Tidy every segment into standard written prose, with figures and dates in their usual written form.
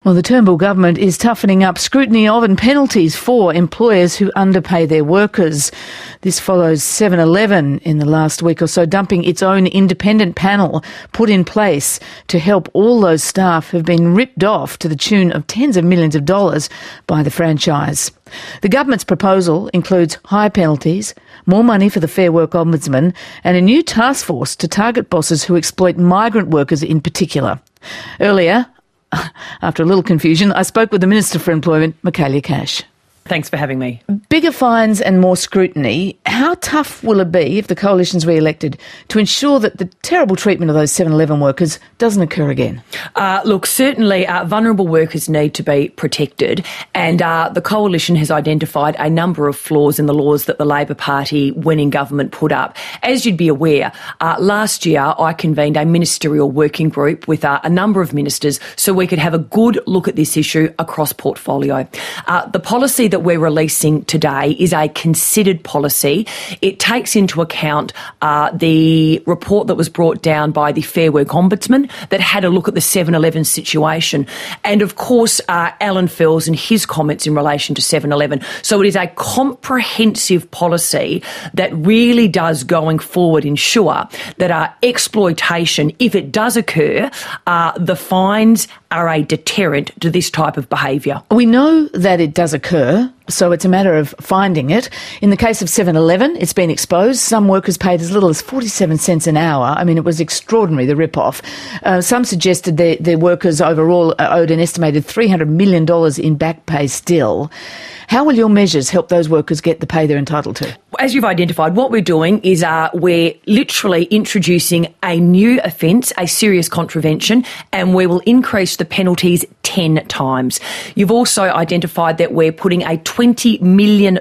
Well, the Turnbull government is toughening up scrutiny of and penalties for employers who underpay their workers. This follows 7-Eleven in the last week or so dumping its own independent panel put in place to help all those staff who've been ripped off to the tune of tens of millions of dollars by the franchise. The government's proposal includes higher penalties, more money for the Fair Work Ombudsman and a new task force to target bosses who exploit migrant workers in particular. Earlier, after a little confusion, I spoke with the Minister for Employment, Michaelia Cash. Thanks for having me. Bigger fines and more scrutiny. How tough will it be if the coalition's re-elected to ensure that the terrible treatment of those 7-Eleven workers doesn't occur again? Look, certainly vulnerable workers need to be protected, and the coalition has identified a number of flaws in the laws that the Labor Party, when in government, put up. As you'd be aware, last year I convened a ministerial working group with a number of ministers so we could have a good look at this issue across portfolio. The policy that we're releasing today is a considered policy. It takes into account the report that was brought down by the Fair Work Ombudsman that had a look at the 7-Eleven situation, and of course Alan Fels and his comments in relation to 7-Eleven. So it is a comprehensive policy that really does, going forward, ensure that exploitation, if it does occur, the fines are a deterrent to this type of behaviour. We know that it does occur, so it's a matter of finding it. In the case of 7-Eleven, it's been exposed. Some workers paid as little as 47 cents an hour. I mean, it was extraordinary, the rip-off. Some suggested their workers overall owed an estimated $300 million in back pay still. How will your measures help those workers get the pay they're entitled to? As you've identified, what we're doing is we're literally introducing a new offence, a serious contravention, and we will increase the penalties 10 times. You've also identified that we're putting a $20 million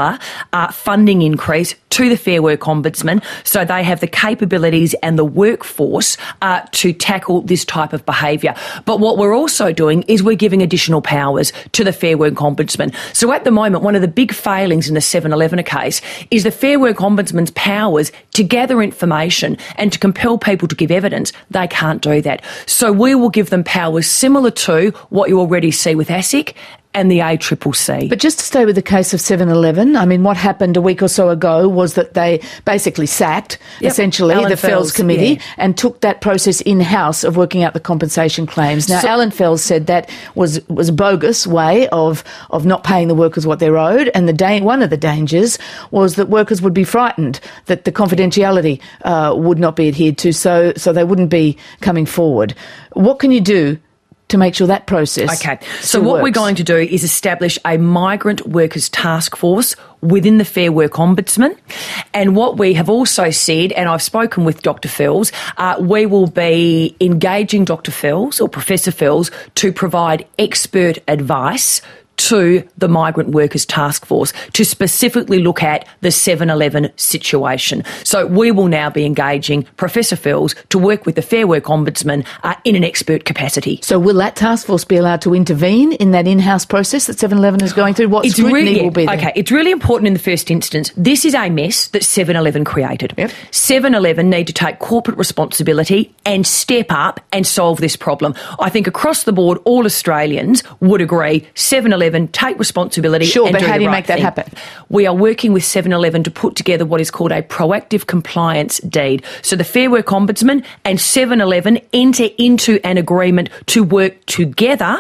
funding increase to the Fair Work Ombudsman so they have the capabilities and the workforce to tackle this type of behaviour. But what we're also doing is we're giving additional powers to the Fair Work Ombudsman. So at the moment, one of the big failings in the 7-Eleven case is the Fair Work Ombudsman's powers to gather information and to compel people to give evidence. They can't do that. So we will give them powers similar to what you already see with ASIC and the ACCC. But just to stay with the case of 7-Eleven, I mean, what happened a week or so ago was that they basically sacked, essentially, Alan the Fels Committee and took that process in-house of working out the compensation claims. Now, Alan Fels said that was a bogus way of not paying the workers what they're owed, and one of the dangers was that workers would be frightened that the confidentiality would not be adhered to, so they wouldn't be coming forward. What can you do to make sure that process So what we're going to do is establish a migrant workers task force within the Fair Work Ombudsman. And what we have also said, and I've spoken with Dr Fels, we will be engaging Dr Fels or Professor Fels to provide expert advice to the Migrant Workers Task Force to specifically look at the 7-Eleven situation. So we will now be engaging Professor Fels to work with the Fair Work Ombudsman in an expert capacity. So will that task force be allowed to intervene in that in-house process that 7-Eleven is going through? What scrutiny will be there? Okay, it's really important in the first instance. This is a mess that 7-Eleven created. 7-Eleven need to take corporate responsibility and step up and solve this problem. I think across the board, all Australians would agree 7-Eleven take responsibility. Sure, and but do how do you the right make that thing. happen? We are working with 7-Eleven to put together what is called a proactive compliance deed. So the Fair Work Ombudsman and 7-Eleven enter into an agreement to work together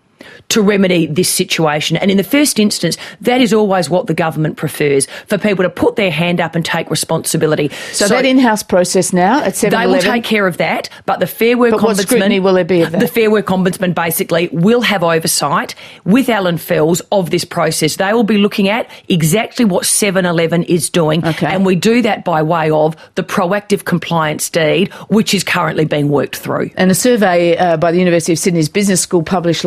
to remedy this situation. And in the first instance, that is always what the government prefers, for people to put their hand up and take responsibility. So that in-house process now at 7-Eleven... They will take care of that, but the Fair Work Ombudsman... But what scrutiny will there be of that? The Fair Work Ombudsman basically will have oversight with Alan Fels of this process. They will be looking at exactly what 7-Eleven is doing, and we do that by way of the proactive compliance deed, which is currently being worked through. And a survey by the University of Sydney's Business School published last month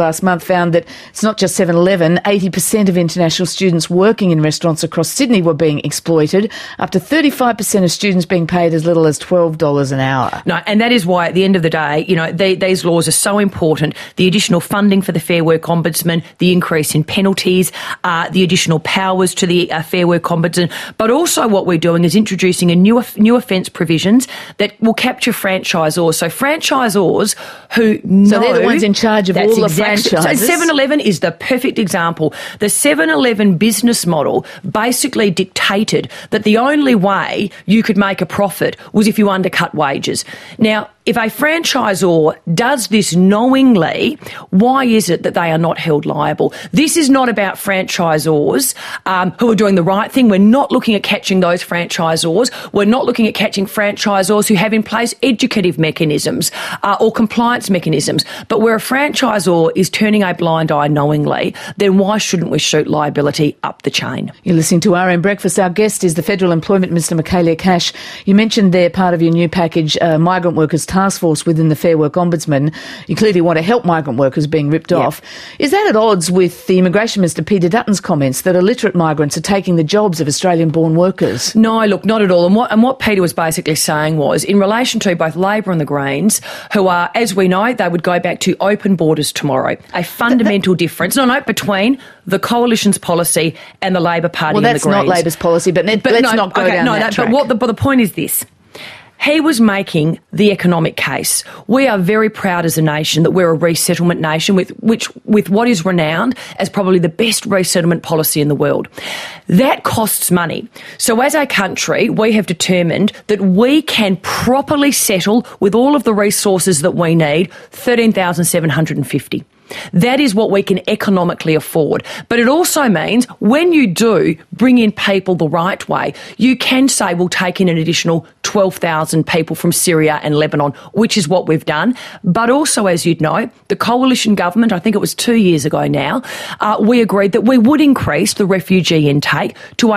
found that it's not just 7-Eleven. 80% of international students working in restaurants across Sydney were being exploited, up to 35% of students being paid as little as $12 an hour. No, and that is why at the end of the day, these laws are so important. The additional funding for the Fair Work Ombudsman, the increase in penalties, the additional powers to the Fair Work Ombudsman, but also what we're doing is introducing a new offence provisions that will capture franchisors. So franchisors who know... So they're the ones in charge of all the franchises. So 7-Eleven is the perfect example. The 7-Eleven business model basically dictated that the only way you could make a profit was if you undercut wages. Now, if a franchisor does this knowingly, why is it that they are not held liable? This is not about franchisors who are doing the right thing. We're not looking at catching those franchisors. We're not looking at catching franchisors who have in place educative mechanisms or compliance mechanisms. But where a franchisor is turning a blind eye knowingly, then why shouldn't we shoot liability up the chain? You're listening to RN Breakfast. Our guest is the Federal Employment Minister, Michaelia Cash. You mentioned there part of your new package, migrant workers task force within the Fair Work Ombudsman. You clearly want to help migrant workers being ripped off. Is that at odds with the Immigration Minister Peter Dutton's comments that illiterate migrants are taking the jobs of Australian-born workers? No, look, not at all. And what Peter was basically saying was, in relation to both Labor and the Greens, who are, as we know, they would go back to open borders tomorrow. A fundamental difference, between the Coalition's policy and the Labor Party and the Greens. Well, that's not Labor's policy, but let's not go down that track. But the point is this. He was making the economic case. We are very proud as a nation that we're a resettlement nation with what is renowned as probably the best resettlement policy in the world. That costs money. So as a country, we have determined that we can properly settle with all of the resources that we need, 13,750. That is what we can economically afford. But it also means when you do bring in people the right way, you can say we'll take in an additional 12,000 people from Syria and Lebanon, which is what we've done. But also, as you'd know, the Coalition government, I think it was 2 years ago now, we agreed that we would increase the refugee intake to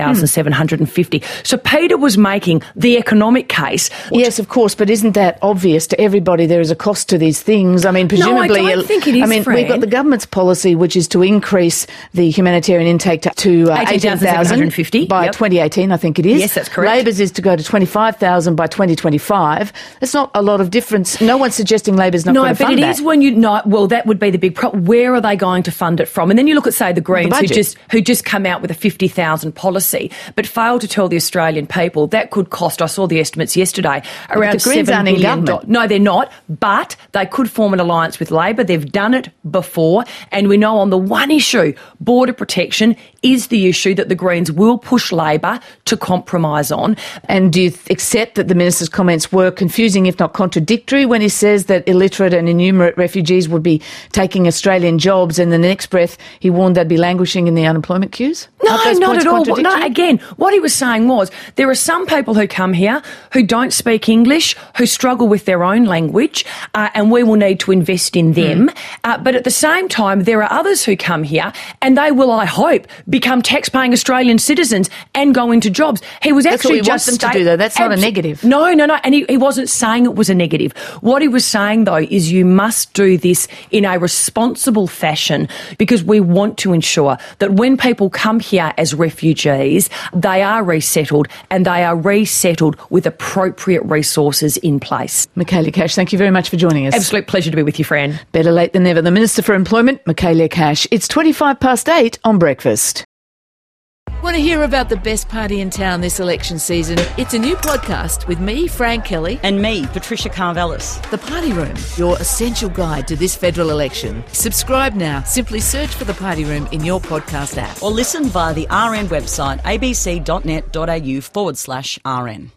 18,750. So Peter was making the economic case. Yes, of course, but isn't that obvious to everybody there is a cost to these things? I mean, presumably... No, I don't think it is. We've got the government's policy, which is to increase the humanitarian intake to 18,000 by 2018, I think it is. Yes, that's correct. Labor's is to go to 25,000 by 2025. It's not a lot of difference. No one's suggesting Labor's not going to fund that. No, but it is when you know. Well, that would be the big problem. Where are they going to fund it from? And then you look at, say, the Greens, who just come out with a 50,000 policy, but fail to tell the Australian people that could cost. I saw the estimates yesterday around $7 billion. No, they're not. But they could form an alliance with Labor. They've done it before, and we know on the one issue, border protection, is the issue that the Greens will push Labor to compromise on. And do you accept that the Minister's comments were confusing, if not contradictory, when he says that illiterate and innumerate refugees would be taking Australian jobs, and in the next breath he warned they'd be languishing in the unemployment queues? No, not at all. No, again, what he was saying was there are some people who come here who don't speak English, who struggle with their own language, and we will need to invest in them. But at the same time, there are others who come here and they will, I hope, become tax-paying Australian citizens and go into jobs. He was actually just them to do, though. That's not a negative. No. And he wasn't saying it was a negative. What he was saying, though, is you must do this in a responsible fashion because we want to ensure that when people come here as refugees, they are resettled and they are resettled with appropriate resources in place. Michaelia Cash, thank you very much for joining us. Absolute pleasure to be with you, Fran. Better late than never. The Minister for Employment, Michaelia Cash. It's 8:25 on Breakfast. Want to hear about the best party in town this election season? It's a new podcast with me, Fran Kelly. And me, Patricia Karvelis. The Party Room, your essential guide to this federal election. Subscribe now. Simply search for The Party Room in your podcast app. Or listen via the RN website, abc.net.au/RN.